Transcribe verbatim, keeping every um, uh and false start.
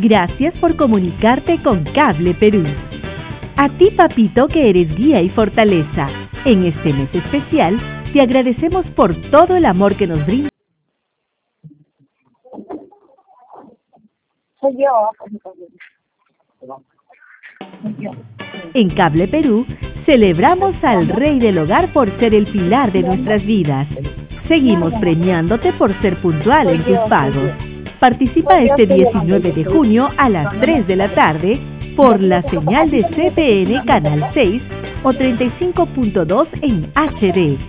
Gracias por comunicarte con Cable Perú. A ti, papito, que eres guía y fortaleza. En este mes especial, te agradecemos por todo el amor que nos brindas. Soy yo. Soy yo. En Cable Perú, celebramos al Rey del Hogar por ser el pilar de nuestras vidas. Seguimos premiándote por ser puntual en tus pagos. Participa este diecinueve de junio a las tres de la tarde por la señal de C P N Canal seis o treinta y cinco punto dos en H D.